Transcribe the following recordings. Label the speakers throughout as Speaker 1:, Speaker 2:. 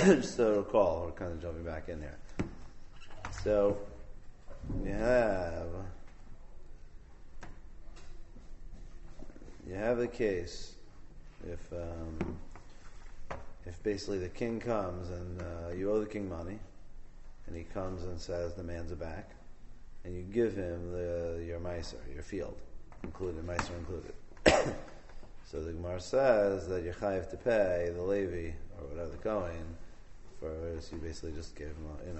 Speaker 1: just to recall, we're kind of jumping back in here. So you have the case if basically the king comes and you owe the king money, and he comes and says demands it back, and you give him your meiser, your field, meiser included. So the Gemara says that you're chayiv to pay the Levi or whatever the Kohen so you basically just gave him,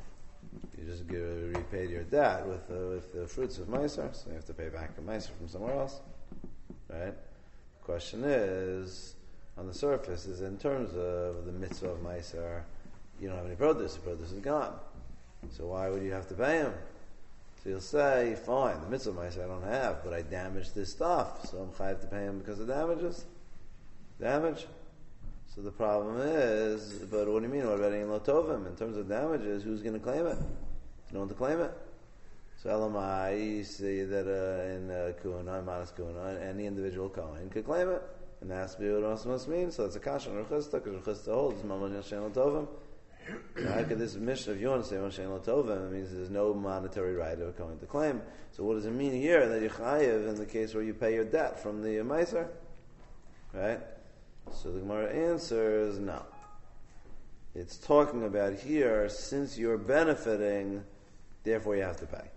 Speaker 1: you just repaid your debt with the fruits of meiser, so you have to pay back a meiser from somewhere else, right? The question is, on the surface, is in terms of the mitzvah of meiser, you don't have any produce. The produce is gone. So why would you have to pay him? So you'll say, fine, the mitzvah meiser I don't have, but I damaged this stuff, so I'm chayav to pay him because of damages. Damage. So the problem is, but what do you mean? What about in lotovim? In terms of damages, who's going to claim it? No one to claim it. So Elamai, you see that in Kuna, Manas Kuna, any individual Kohen could claim it. And that's what it also must mean. So it's a kasha on Rechista, because Rechista holds Mamon Yashen Lotovim. How could this mission, if you want to say Yashen Lotovim, it means there's no monetary right of a Kohen to claim. So what does it mean here? That you're chayiv in the case where you pay your debt from the Meiser? Right? So the Gemara answers, no. It's talking about here, since you're benefiting, therefore you have to pay.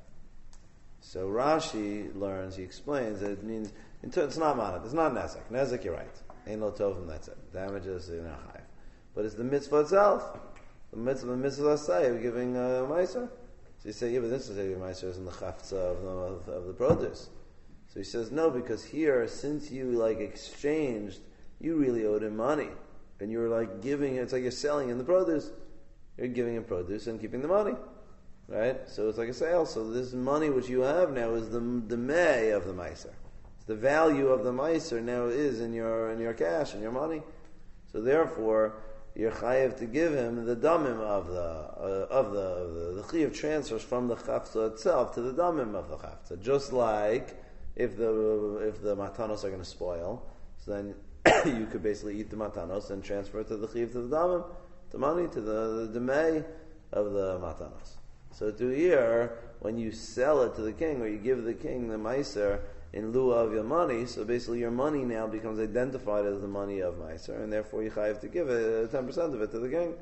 Speaker 1: So Rashi learns, he explains that it means, it's not monetary, it's not nezek. Nezek, you're right. Ain't no tovim, that's it. Damages, you're not chayiv. But it's the mitzvah itself. The mitzvah say, you're giving a meiser. So you say, yeah, but this is a meiser is in the chaftza of the produce. So he says, no, because here, since you exchanged, you really owed him money. And you were giving, it's like you're selling in the produce. You're giving him produce and keeping the money. Right? So it's like a sale. So this money which you have now is the may of the meiser. The value of the meiser now is in your cash, in your money. So therefore, you're chayiv to give him the damim of the chayiv transfers from the chaftza itself to the damim of the chaftza. Just like if the matanos are going to spoil, so then you could basically eat the matanos and transfer it to the chayiv, to the damim, the money, to the demei of the matanos. So to here, when you sell it to the king, or you give the king the meiser in lieu of your money, so basically your money now becomes identified as the money of meiser, and therefore you have to give it 10% of it to the king.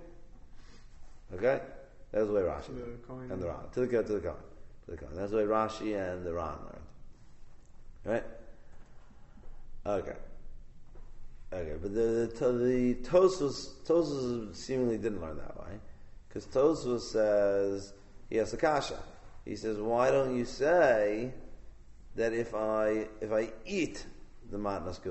Speaker 1: Okay, that's the way Rashi and the Ran to the Kohen. That's the way Rashi and the Ran learned. Right? Okay, but the Tosfos seemingly didn't learn that way, because Tosfos says he has a kasha. He says, why don't you say that if I eat the matnas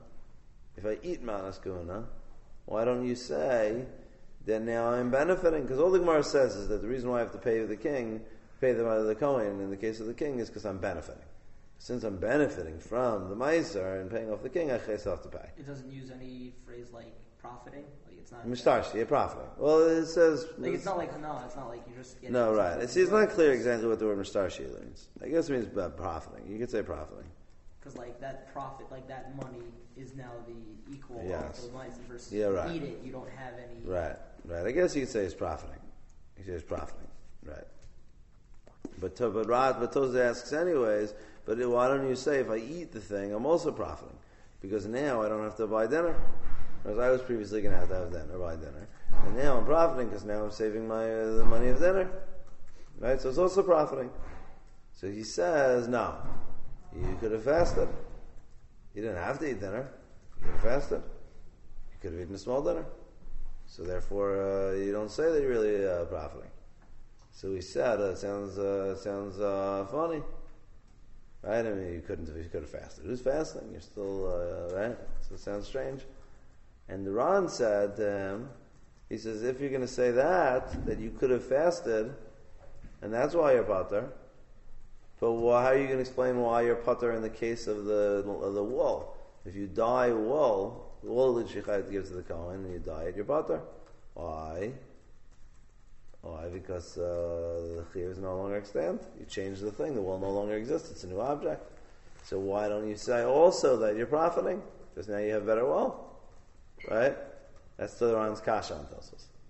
Speaker 1: kahuna, why don't you say that now I'm benefiting? Because all the Gemara says is that the reason why I have to pay the Kohen in the case of the king is because I'm benefiting. Since I'm benefiting from the meiser and paying off the king, I have to pay.
Speaker 2: It doesn't use any phrase like profiting. It's not
Speaker 1: Mishtarshi, profiting. Well, it says
Speaker 2: it's not like hana. It's not like you just get
Speaker 1: no, right. It's not clear exactly what the word mishtarshi means. I guess it means profiting. You could say profiting.
Speaker 2: Because that profit, that money is now the equal of the money versus
Speaker 1: right.
Speaker 2: Eat it, you don't have any.
Speaker 1: Right. I guess you could say it's profiting. You say it's profiting. Right. But Toza asks anyways. But why don't you say if I eat the thing, I'm also profiting, because now I don't have to buy dinner. Whereas I was previously going to have dinner, buy dinner, and now I'm profiting because now I'm saving the money of dinner, right? So it's also profiting. So he says, no, you could have fasted. You didn't have to eat dinner. You could have fasted. You could have eaten a small dinner. So therefore, you don't say that you're really profiting. So he said, it sounds funny, right? I mean, you could have fasted. Who's fasting? You're still right. So it sounds strange. And the Ran said to him, he says, if you're going to say that you could have fasted, and that's why you're pater, but how are you going to explain why you're pater in the case of the wool? If you dye wool, the wool that you have to give to the Kohen, and you dye it, you're pater. Why? Why? Because the chiyuv is no longer extant. You change the thing, the wool no longer exists, it's a new object. So why don't you say also that you're profiting? Because now you have better wool. Right? That's the Ran's kasha on Tosfos.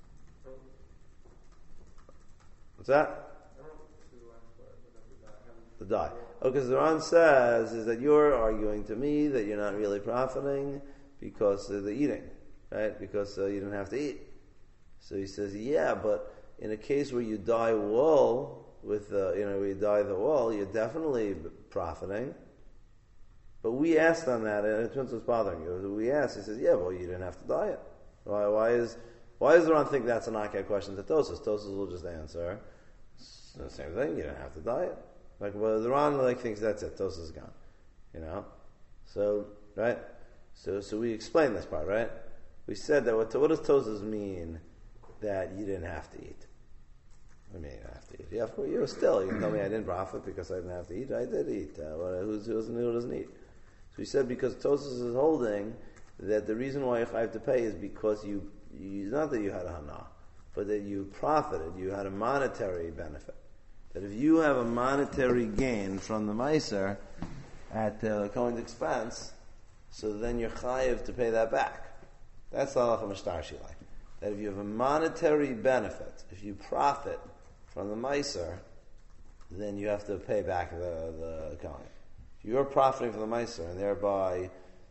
Speaker 1: What's that? The dye. Okay, so the Ran says is that you're arguing to me that you're not really profiting because of the eating, right? Because you didn't have to eat. So he says, yeah, but in a case where you dye wool with, where you dye the wool, you're definitely profiting. But we asked on that, and it turns what's bothering you. We asked, he says, yeah, well, you didn't have to dye it. Why does the Ran think that's a knockout question to Tosas? Tosas will just answer, it's the same thing, you didn't have to dye it. Well, the Ran thinks that's it. Tosas is gone, So right. So we explained this part, right? We said that what does Tosas mean that you didn't have to eat? I mean, you didn't have to eat. Yeah, of course. You can tell me I didn't profit because I didn't have to eat. I did eat. Who doesn't eat? So we said because Tosas is holding that the reason why you have to pay is because you not that you had a hana, but that you profited. You had a monetary benefit. That if you have a monetary gain from the Meiser at the Kohen's expense, so then you're chayiv to pay that back. That's the halacha mishtar shilai. That if you have a monetary benefit, if you profit from the Meiser, then you have to pay back the Kohen. If you're profiting from the Meiser and thereby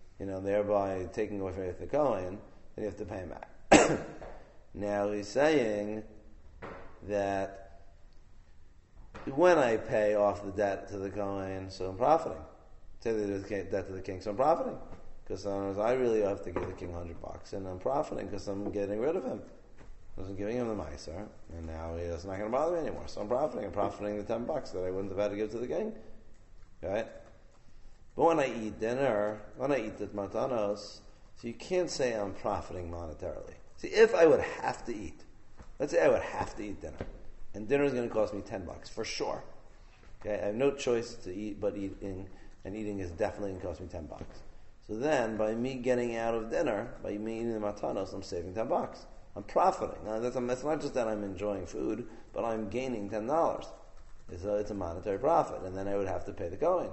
Speaker 1: taking away from the Kohen, then you have to pay him back. Now he's saying that when I pay off the debt to the Kohen, so I'm profiting. Say there's debt to the king, so I'm profiting. Because I really have to give the king $100, and I'm profiting because I'm getting rid of him. I wasn't giving him the Meiser, and now he's not going to bother me anymore. So I'm profiting. I'm profiting the $10 that I wouldn't have had to give to the king. Right? But when I eat dinner, when I eat the matanos, so you can't say I'm profiting monetarily. See, if I would have to eat, let's say I would have to eat dinner, and dinner is going to cost me $10 for sure. Okay, I have no choice to eat but eating, and eating is definitely going to cost me $10. So then, by me getting out of dinner, by me eating the matanos, I'm saving $10. I'm profiting. Now, that's not just that I'm enjoying food, but I'm gaining $10. It's a monetary profit, and then I would have to pay the Kohen.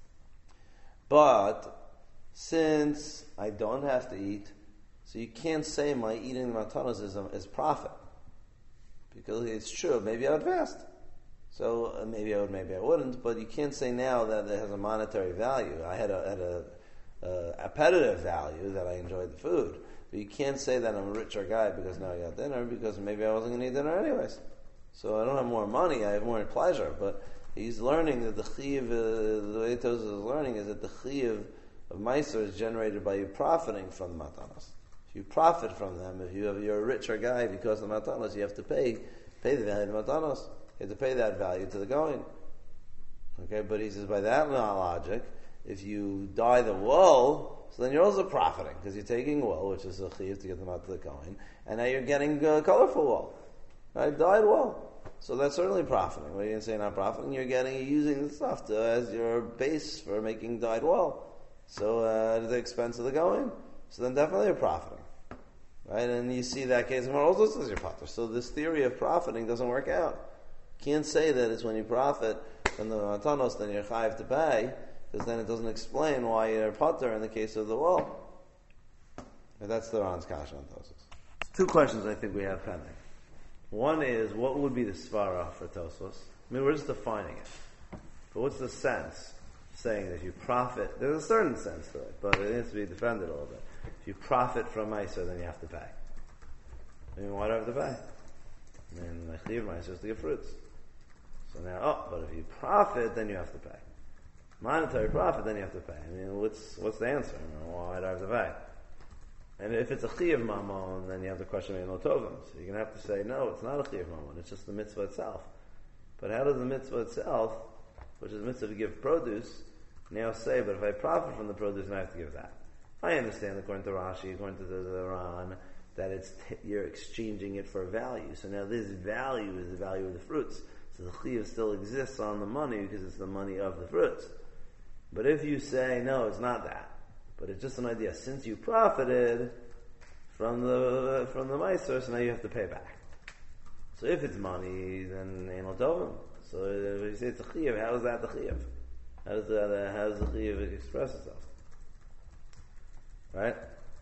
Speaker 1: But since I don't have to eat, so you can't say my eating the matanos is profit. Because it's true, maybe I would fast. So maybe I would, maybe I wouldn't, but you can't say now that it has a monetary value. I had a appetitive value that I enjoyed the food. But you can't say that I'm a richer guy because now I got dinner, because maybe I wasn't going to eat dinner anyways. So I don't have more money, I have more pleasure. But he's learning that the chiyuv, the way Tosas is learning is that the chiyuv of Meiser is generated by you profiting from the matanos. If you profit from them, you're a richer guy because of the matanos, you have to pay the value of the matanos. You have to pay that value to the Kohen. Okay, but he says by that logic, if you dye the wool, so then you're also profiting because you're taking wool, which is a chiyuv to get them out to the Kohen, and now you're getting colorful wool, right? Dyed wool. So that's certainly profiting. What are you going to say not profiting? You're using the stuff as your base for making dyed wool. So at the expense of the Kohen. So then definitely you're profiting. Right? And you see that case, and also says you're potter. So this theory of profiting doesn't work out. You can't say that it's when you profit from the matanos, then you're chayiv to pay, because then it doesn't explain why you're potter in the case of the wool. And that's the Ran's kasha on Tosas. Two questions I think we have pending. One is, what would be the svara for Tosfos? I mean, we're just defining it. But what's the sense? Saying that if you profit, there's a certain sense to it, but it needs to be defended a little bit. If you profit from Meiser, then you have to pay. I mean, why do I have to pay? I mean, the chiyuv Meiser is to give fruits. So now, but if you profit, then you have to pay. Monetary profit, then you have to pay. I mean, what's the answer? I mean, why do I have to pay? And if it's a chiyuv mamon, then you have the question of no tovim. So you're going to have to say, no, it's not a chiyuv mamon, it's just the mitzvah itself. But how does the mitzvah itself, which is the mitzvah to give produce, now say, but if I profit from the produce, then I have to give that? I understand, according to Rashi, according to the Ran, that you're exchanging it for value. So now this value is the value of the fruits. So the chiyuv still exists on the money because it's the money of the fruits. But if you say, no, it's not that, but it's just an idea. Since you profited from the Meiser, so now you have to pay back. So if it's money, then ain't no tovim. So if you say it's a chiyuv, how is that the chiyuv? How does the chiyuv express itself? Right?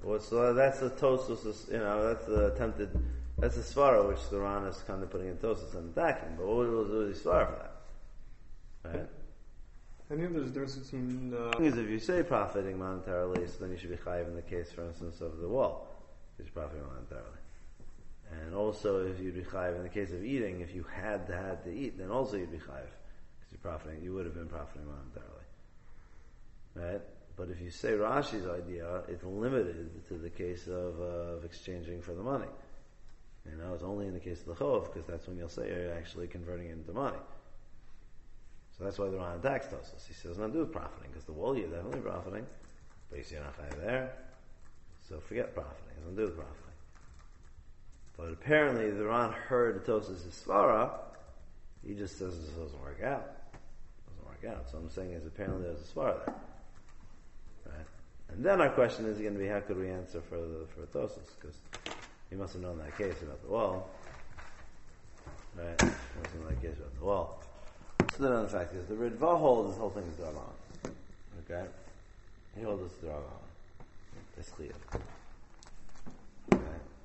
Speaker 1: Well, so that's the Tosfos, that's the attempted, that's the svara which the Ran is kind of putting in Tosfos and attacking. But what was the svara for that? Right?
Speaker 3: I think there's a difference between.
Speaker 1: Is if you say profiting monetarily, so then you should be chayiv in the case, for instance, of the wall, because you're profiting monetarily. And also, if you'd be chayiv in the case of eating, if you had to eat, then also you'd be chayiv, because you're profiting. You would have been profiting monetarily, right? But if you say Rashi's idea, it's limited to the case of exchanging for the money. It's only in the case of the chov, because that's when you'll say you're actually converting it into money. So that's why the Ran attacks Tosfos. He says not do with profiting, because the wool you're definitely profiting, but you see you're not chayiv there, so forget profiting. It doesn't do with profiting. But apparently the Ran heard Tosfos' svara. He just says this doesn't work out. So I'm saying is apparently there's a svara there. Right? And then our question is going to be how could we answer for Tosfos? Because he must have known that case about the wall. Right? He must have known that case about the wall. So then the fact is the Ritva holds this whole thing is Draban. Okay? He holds this Draban. It's clear. Okay?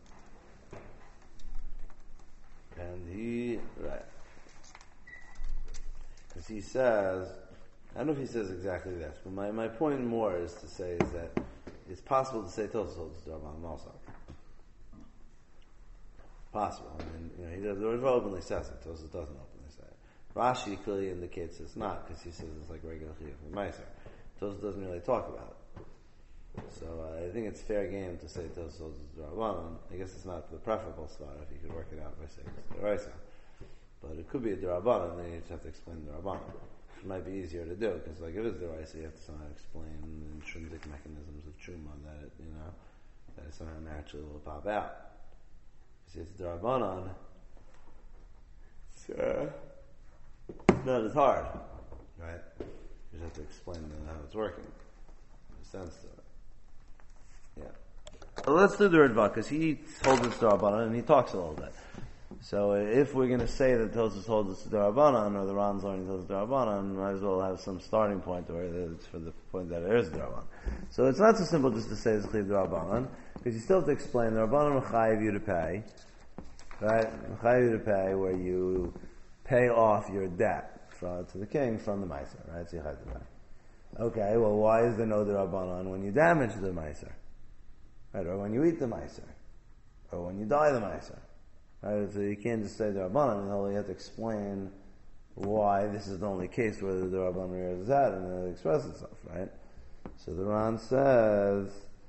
Speaker 1: And right. Because he says, I don't know if he says exactly this, but my point more is to say is that it's possible to say Tosfos holds Draban also. Possible. He does, the Ritva openly says it. Tosfos doesn't openly say it. Rashi clearly indicates it's not, because he says it's like regular chiyuv from Meiser. Tosfos doesn't really talk about it. So I think it's fair game to say Tosfos is Drabanan. I guess it's not the preferable svara if you could work it out by saying it's D'oraisa. But it could be a Drabanan, then you just have to explain Drabanan. It might be easier to do, because if it is D'oraisa, you have to somehow explain the intrinsic mechanisms of Truma that it somehow naturally will pop out. If it's Drabanan, not as hard, right? You just have to explain how it's working. There's sense to it. Yeah. So let's do the Ritva, because he holds it to Rabbanan and he talks a little bit. So if we're going to say that Tosfos holds it to Rabbanan, or the Ran's learning Tosfos to Rabbanan, might as well have some starting point where it's for the point that it is Rabbanan. So it's not so simple just to say it's Chiyuv Rabbanan, because you still have to explain the Rabbanan Mechayiv you to pay, right? Mechayiv you to pay, where you pay off your debt to the king from the Meiser, right? So you have to pay. Okay, well, why is there no Rabbanan when you damage the Meiser? Right, or when you eat the Meiser, or when you die the Meiser. Right, so you can't just say the Rabbanan, you have to explain why this is the only case where the Rabbanan is at, and then it expresses itself, right? So the Ran says,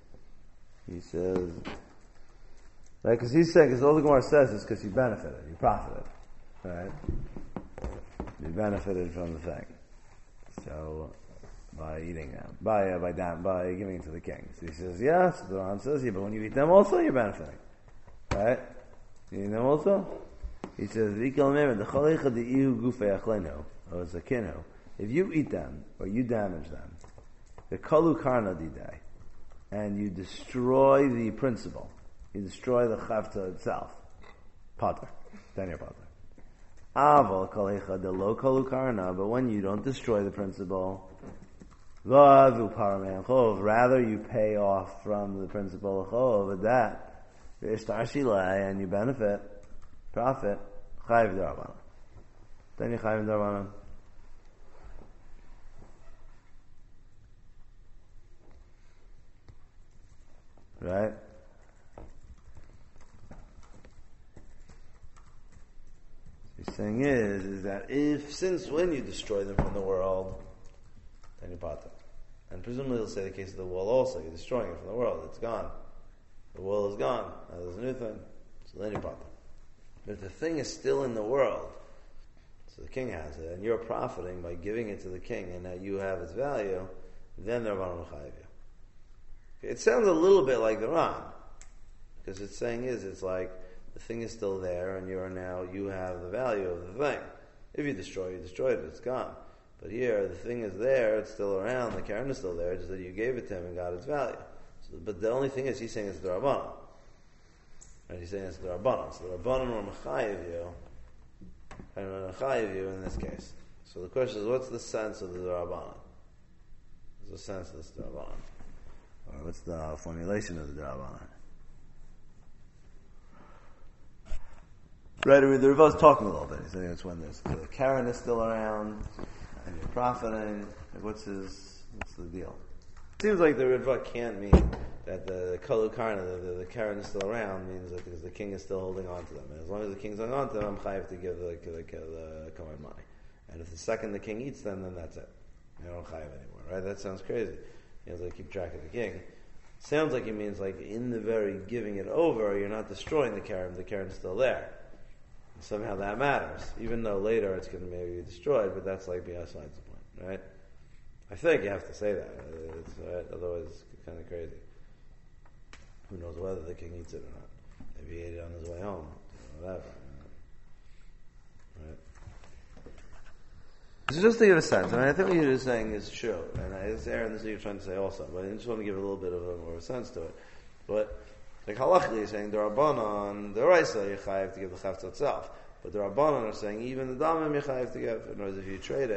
Speaker 1: right, because he's saying, because all the Gemara says is because you benefited, you profited, right? You benefited from the thing. So, by eating them, by giving it to the king. So he says, yes, the Ran says, yeah, but when you eat them also, you're benefiting. Right? You eat them also? He says, if you eat them, or you damage them, the kalu karna didai, and you destroy the principle, you destroy the chavta itself, pater, then you're pater. Aval kalecha de lo kalu karna, but when you don't destroy the principle, rather you pay off from the principle of chov, that and you benefit, profit, chayiv d'Rabbanan. Then you chayiv d'Rabbanan. Right? He's saying is that since when you destroy them from the world, then you pater. And presumably he'll say the case of the wall also, you're destroying it from the world, it's gone. The wall is gone, now there's a new thing, so then you pater. But if the thing is still in the world, so the king has it, and you're profiting by giving it to the king, and now you have its value, then the Rabbanan will chayiv you. It sounds a little bit like the Ran, because it's saying it's like the thing is still there, and you have the value of the thing. If you destroyed it, it's gone. But here, the thing is there, it's still around, the karen is still there, just that you gave it to him and got its value. So, but the only thing is, he's saying it's the Rabbanan. Right? He's saying it's the Rabbanan. So the Rabbanan will mechayiv you in this case. So the question is, what's the sense of the Rabbanan? What's the sense of this Rabbanan? What's the formulation of the D'Rabbanan? Right, I mean, the Rava's talking a little bit. He's saying it's when the Karen is still around and you're profiting. Like what's the deal? It seems like the Rava can't mean that the Kalu Karna, the Karen is still around, means that because the king is still holding on to them. And as long as the king's holding on to them, I'm chayiv to give the Kohen money. And if the second the king eats them, then that's it. You don't chayiv anymore, right? That sounds crazy. You have to keep track of the king. Sounds like it means like in the very giving it over, you're not destroying the Karen's still there. And somehow that matters. Even though later it's going to maybe be destroyed, but that's like besides the point, right? I think you have to say that. Otherwise it's kind of crazy. Who knows whether the king eats it or not? Maybe he ate it on his way home. Whatever. Right? So just to give a sense, I think what you're just saying is true. And it's Aaron, this is what you're trying to say also. But I just want to give a little bit of a more sense to it. But like halachically, you're saying the Rabbanon, the Raisa, you're chayiv to give the Chavtza itself. But the Rabbanon are saying even the Damim you're chayiv to give. In other words, if you trade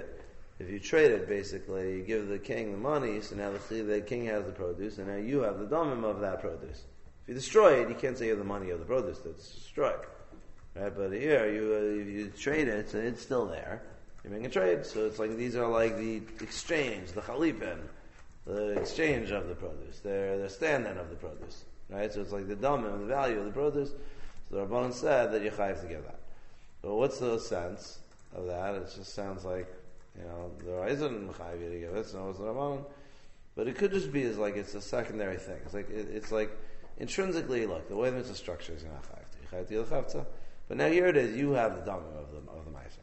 Speaker 1: it, basically, you give the king the money, so now the king has the produce, and now you have the damim of that produce. If you destroy it, you can't say you have the money of the produce that's destroyed. Right? But here, if you trade it, so it's still there. You're making a trade, so it's like, these are like the exchange, the chalipin, the exchange of the produce. They're the stand-in of the produce. Right? So it's like the damim, the value of the produce. So the Rabbanan said that you chayiv to give that. So what's the sense of that? It just sounds like, there isn't chayiv to give it, so it's the Rabbanan. But it could just be as like it's a secondary thing. It's like intrinsically, look, the way the mitzvah structure is not chayiv to give the chavtza. But now here it is, you have the damim of the meiser.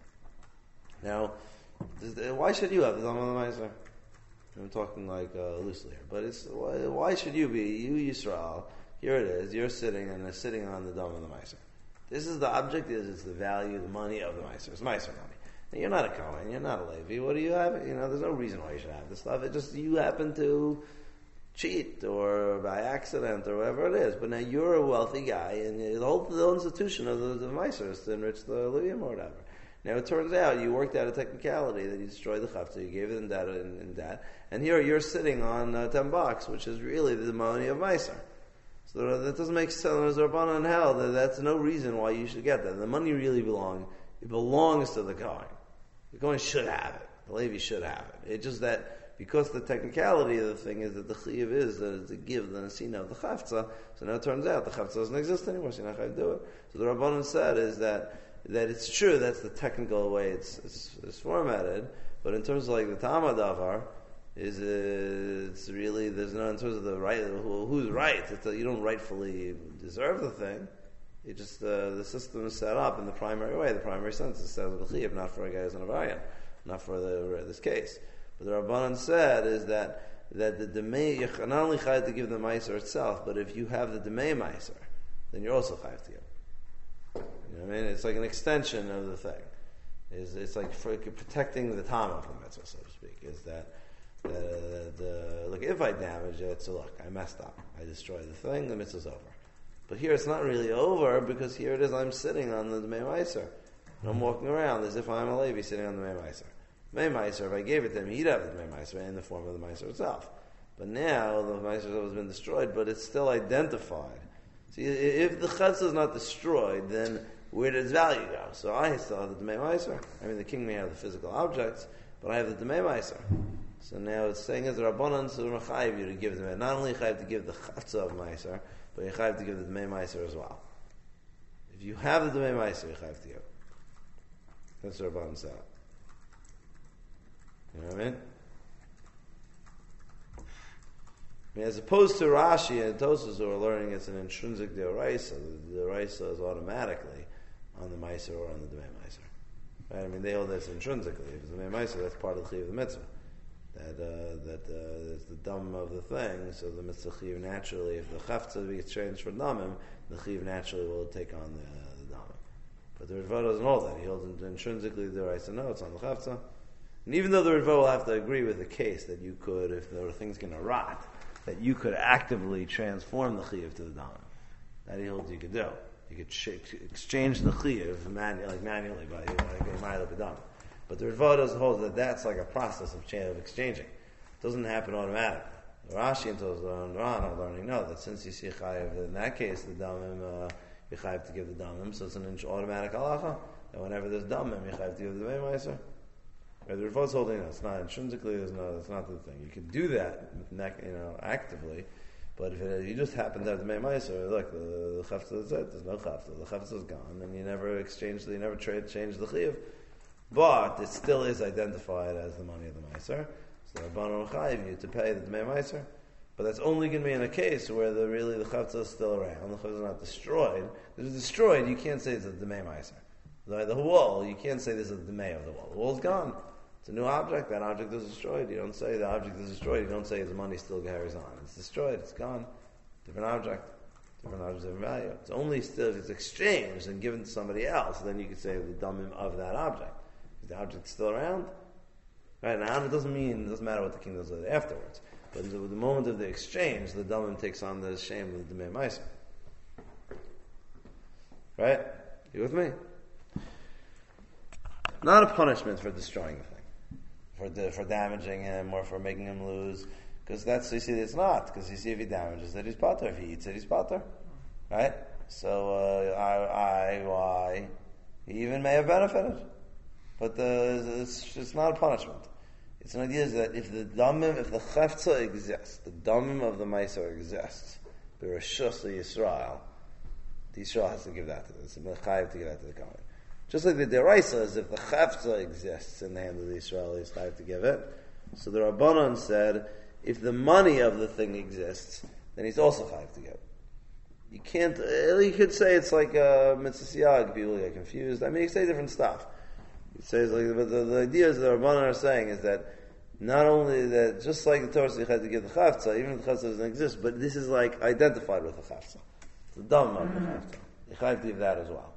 Speaker 1: Now, why should you have the damim of the meiser? I'm talking like loosely here, but why should you be, you Yisrael? Here it is, you're sitting on the damim of the meiser. This is the object. It's the value, the money of the meiser. It's meiser money. You're not a Kohen, you're not a Levi. What do you have? There's no reason why you should have this stuff. It just, you happen to cheat or by accident or whatever it is. But now you're a wealthy guy, and the whole institution of the Meiser is to enrich the Levium or whatever. Now it turns out you worked out a technicality that you destroyed the Chavtza, you gave it in that, and here you're sitting on $10, which is really the money of Meiser. So that doesn't make sense. There's a Rabbanan in hell. That's no reason why you should get that. The money really belongs to the Kohen. The Kohen should have it. The Levi should have it. It's just that because the technicality of the thing is that the chiyuv is that to give the nesina of the chavtza, so now it turns out the chavtza doesn't exist anymore, so you're not going to do it. So the Rabbanan said is that it's true, that's the technical way it's formatted, but in terms of like the Tama Davar, it's really, there's no, in terms of the right, who's right, you don't rightfully deserve the thing. It just the system is set up in the primary way. The primary sense is set up with the chiyuv, not for a guy who's an avarian, not for this case. But the Rabbanan said is that the demei, you're not only chayav to give the meiser itself, but if you have the demei meiser, then you're also chayav to give. You know what I mean? It's like an extension of the thing. It's like for protecting the time of the mitzvah, so to speak. Is that look, if I damage it, so look, I messed up, I destroyed the thing, the mitzvah's over. But here it's not really over, because here it is, I'm sitting on the Dmei Meiser. I'm walking around as if I'm a Levi sitting on the Dmei Meiser. Dmei Meiser, if I gave it to him, he'd have the Dmei Meiser in the form of the Meiser itself. But now the Meiser has been destroyed, but it's still identified. See, if the Chetz is not destroyed, then where does value go? So I still have the Dmei Meiser. I mean, the king may have the physical objects, but I have the Dmei Meiser. So now it's saying as a Rabbanan, so we're chayiv you to give them. Not only chayiv to give the Chetz of Meiser, but you have to give the Dmei Meiser as well. If you have the Dmei Meiser, you have to give. That's what Rabbanan said. You know what I mean? As opposed to Rashi and Tosas who are learning it's an intrinsic deoraisa, the deoraisa is automatically on the Meiser or on the Dmei Meiser. Right? I mean, they hold this intrinsically. If it's the Dmei Meiser, that's part of the Chiyuv of the mitzvah. That it's the dam of the thing, so the mitzvah chiv naturally, if the chavtza gets changed for damim, the chiv naturally will take on the damim. But the Ritva doesn't hold that. He holds intrinsically the right to know it's on the chavtza. And even though the Ritva will have to agree with the case that you could, if there were things going to rot, that you could actively transform the chiv to the damim. That he holds you could do. You could exchange the chiv manually by Ma'ila B'dam. But the Ritva doesn't hold that that's like a process of exchanging. It doesn't happen automatically. Rashi and Ran are learning that since you see chayiv, in that case the damim you chayiv to give the damim, so it's an automatic halacha. And whenever there's damim, you chayiv to give the meiser. The Rivos holding it's not intrinsically. That's not the thing. You can do that, actively, but if you just happen to have the meiser, look, the chafta is it. There's no chafta. The chafta is gone, and you never change the chiyuv. But it still is identified as the money of the meiser. So the Rabbanan chayiv you to pay the meiser. But that's only going to be in a case where the chafta is still around. The chafta is not destroyed. If it's destroyed, you can't say it's a demei meiser. The wall, you can't say this is the demei of the wall. The wall's gone. It's a new object. That object is destroyed. You don't say the object is destroyed. You don't say the money still carries on. It's destroyed. It's gone. Different object. Different value. It's only still if it's exchanged and given to somebody else. Then you could say the damim of that object. Is the object still around? Right now, it doesn't matter what the king does with it afterwards. But at the moment of the exchange, the damim takes on the shame of the demei meiser. Right? You with me? Not a punishment for destroying the thing. For damaging him or for making him lose, because it's not. Because you see, if he damages it, he's potter. If he eats it, he's potter, right? So why he even may have benefited, but it's not a punishment. It's an idea that if the chefza exists, the damim of the meiser exists, the reshus of Yisrael, the Yisrael has to give that to them. It's a mechayiv to give that to the Kohen. Just like the deraisa is if the chafza exists in the hand of the Israelis, have to give it. So the Rabbanan said, if the money of the thing exists, then he's also chayav to give it. You can't. You could say it's like a mitzvah siyag. People get confused. I mean, you say different stuff. It says like, but the idea is the Rabbanan are saying is that not only that, just like the Torah says you have to give the chafza, even if the chafza doesn't exist, but this is like identified with the chafza. It's the dam of the chafza. You have to give that as well.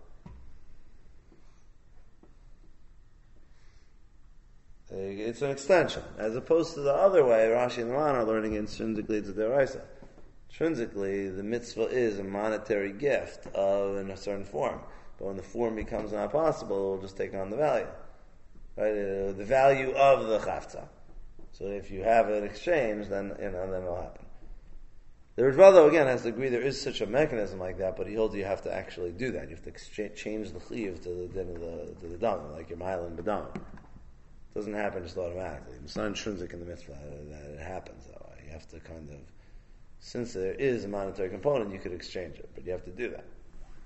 Speaker 1: It's an extension, as opposed to the other way. Rashi and Ran are learning intrinsically to deraisa. Intrinsically, the mitzvah is a monetary gift in a certain form, but when the form becomes not possible, it will just take on the value, right? The value of the chafza. So if you have an exchange, then it'll happen. The Ritva, though, again, has to agree there is such a mechanism like that, but he holds you have to actually do that. You have to change the chiyuv to the dam, like your mile and badam. It doesn't happen just automatically. It's not intrinsic in the mitzvah that it happens that way. You have to kind of, since there is a monetary component, you could exchange it, but you have to do that.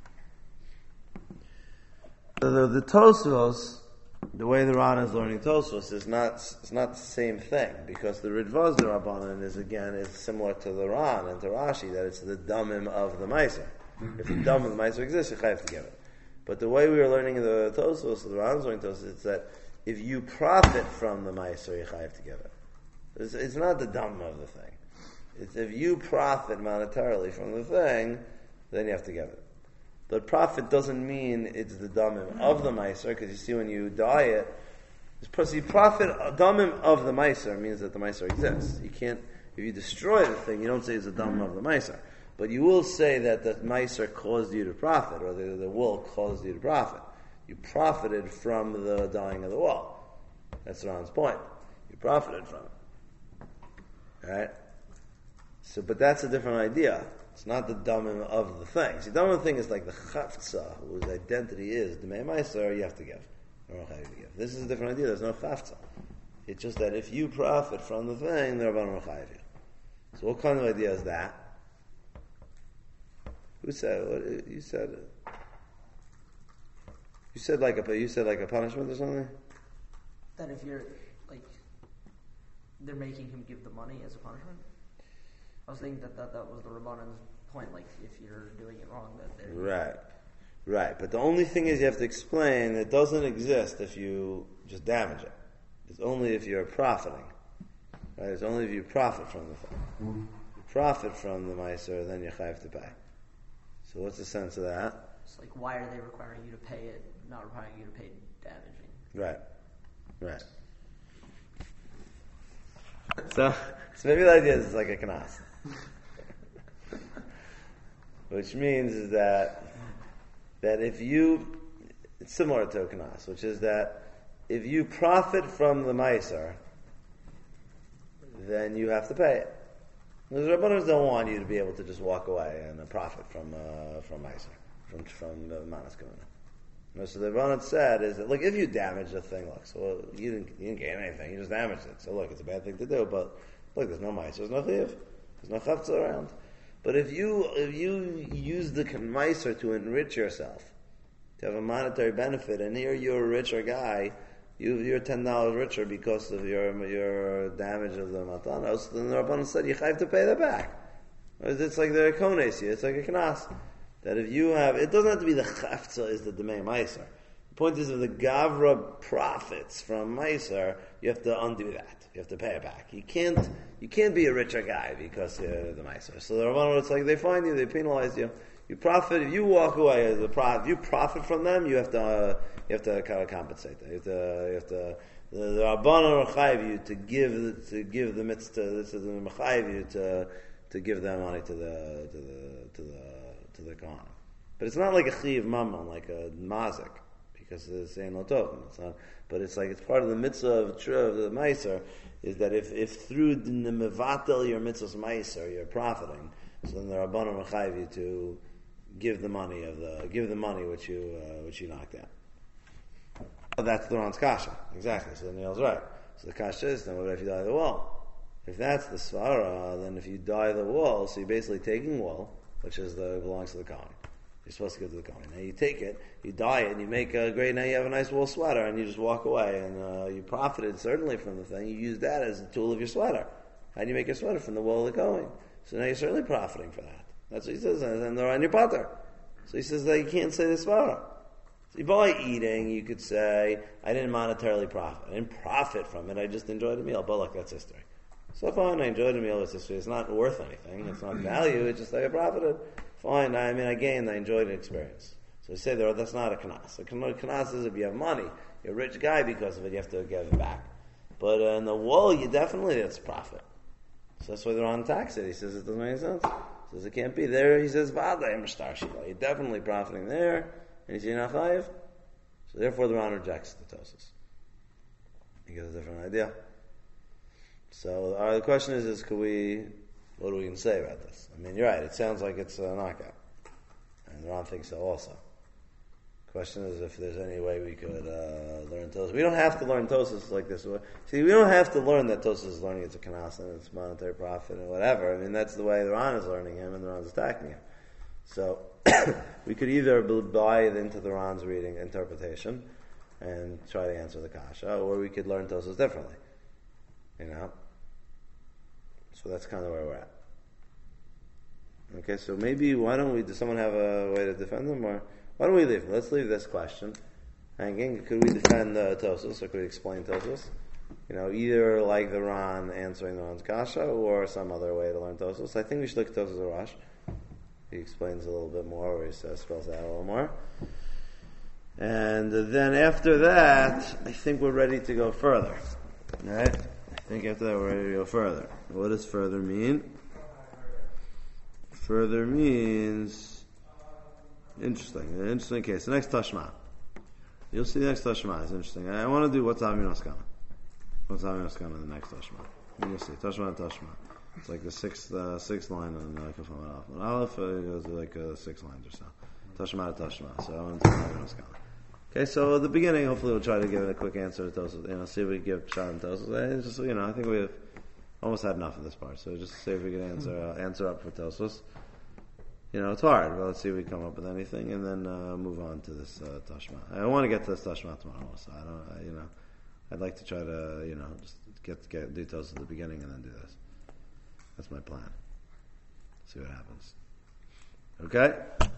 Speaker 1: The Tosfos, the way the Ran is learning Tosfos is not the same thing, because the Ritva's the Rabbanan is similar to the Ran and to Rashi, that it's the damim of the Meiser. If the damim of the Meiser exists, you have to give it. But the way we were learning the Tosfos, the Ran's learning Tosfos, it's that if you profit from the Meiser, you have to give it. It's not the damim of the thing. It's if you profit monetarily from the thing, then you have to give it. But profit doesn't mean it's the damim of the meiser, because you see when you dye it, you profit damim of the meiser means that the meiser exists. You can't, if you destroy the thing, you don't say it's a damim of the meiser, but you will say that the meiser caused you to profit, or the wool caused you to profit. You profited from the dyeing of the wool. That's Ron's point. You profited from it, right? So, but that's a different idea. It's not the damim of the thing. See, the damim of the thing is like the chafza, whose identity is the meiser. You have to give. This is a different idea. There's no chafza. It's just that if you profit from the thing, the Rabbanan chayiv you. So, what kind of idea is that? Who said? What, you said. You said like a punishment or something.
Speaker 2: That if you're like, they're making him give the money as a punishment. I was thinking that was the Rabbanan's point, like, if you're doing it wrong, that they're...
Speaker 1: Right. But the only thing is you have to explain it doesn't exist if you just damage it. It's only if you're profiting. Right? It's only if you profit from the thing. You profit from the meiser, then you have to pay. So what's the sense of that?
Speaker 2: It's like, why are they requiring you to pay it, not requiring you to pay damaging?
Speaker 1: Right. So maybe the idea is like a knas. Which means is that if you, it's similar to a knas, which is that if you profit from the meiser, then you have to pay it. The Rabbanos don't want you to be able to just walk away and profit from Meiser, from the Manas Kamuna. So the Rabbanon said is that, look, if you damage the thing, look, so you didn't gain anything, you just damaged it. So look, it's a bad thing to do, but look, there's no Meiser, there's no Chiv, there's no Chavtza around. But if you use the Meiser to enrich yourself, to have a monetary benefit, and here you're a richer guy, you're $10 richer because of your damage of the matanos, then the Rabbanan said you have to pay that back. It's like the kones here, it's like a knas. That if you have, it doesn't have to be the chafza is the demei meiser. The point is, if the gavra profits from meiser, you have to undo that. You have to pay it back. You can't be a richer guy because you're the meiser. So the Rabbanan, it's like they find you, they penalize you. You profit. If you walk away as a profit, if you profit from them, you have to kind of compensate them. You have to. The Rabbanan rechayev you to give the mitzvah. This is the rechayev you to give them money to the kohen. But it's not like a chiv mammon, like a mazik, because it's saying no token. It's not. But it's like it's part of the mitzvah of the meiser is that if through the mevatel your mitzvah's meiser you're profiting, so then the Rabbanan rechayev you to give the money which you knocked out. That's the Ron's kasha. Exactly. So the Neil's right. So the kasha is, then what if you dye the wall? If that's the svara, then if you dye the wall, so you're basically taking wool, which belongs to the kohen. You're supposed to give to the kohen. Now you take it, you dye it, and you make a great, now you have a nice wool sweater, and you just walk away, and you profited certainly from the thing. You use that as a tool of your sweater. How do you make your sweater? From the wool of the kohen. So now you're certainly profiting for that. That's what he says, and they're on your potter. So he says that you can't say this svara. So by eating, you could say, I didn't monetarily profit. I didn't profit from it, I just enjoyed a meal. But look, that's history. So fine, I enjoyed a meal, it's history. It's not worth anything, it's not value, it's just that I profited. Fine, I gained, I enjoyed an experience. So they say that's not a kanas. A kanas is if you have money, you're a rich guy because of it, you have to give it back. But in the wool, it's profit. So that's why they're on tax it. He says it doesn't make any sense. He says it can't be there. He says you're definitely profiting there, and he's not chayiv. So therefore, the Ron rejects the tosis. He gives a different idea. So the question is what are we going to say about this? I mean, you're right. It sounds like it's a knockout, and the Ron thinks so also. Question is if there's any way we could learn Tosis. We don't have to learn Tosis like this. See, we don't have to learn that Tosis is learning it's a kanas and it's monetary profit and whatever. I mean, that's the way the Ron is learning him and the Ron's attacking him. So we could either buy it into the Ron's reading interpretation and try to answer the kasha, or we could learn Tosis differently. So that's kind of where we're at. Okay, so maybe does someone have a way to defend them, or why don't we leave? Let's leave this question hanging. Could we defend Tosos, or could we explain Tosos? Either like the Ron answering the Ron's kasha, or some other way to learn Tosos. I think we should look at Tosos Arash. He explains a little bit more, or he spells out a little more. And then after that, I think we're ready to go further. All right? I think after that we're ready to go further. What does further mean? Further means... Interesting. An interesting case. The next Tashma. You'll see the next Tashma is interesting. I want to do what's Avin Oskama. What's Avin Oskama in the next Tashma? You'll see. Tashma and Tashma. It's like the sixth line on Kafam Aleph. On Aleph, it goes like 6 lines or so. Tashma to Tashma. So I want to do Avin Oskama. Okay, so at the beginning, hopefully we'll try to give it a quick answer to Tosos. See if we can give Shad and Tosos. Just, I think we've almost had enough of this part. So just see if we can answer up for Tosos. It's hard, but let's see if we come up with anything, and then move on to this Tashma. I want to get to this Tashma tomorrow, so I'd like to try to, just get details at the beginning and then do this. That's my plan. See what happens. Okay?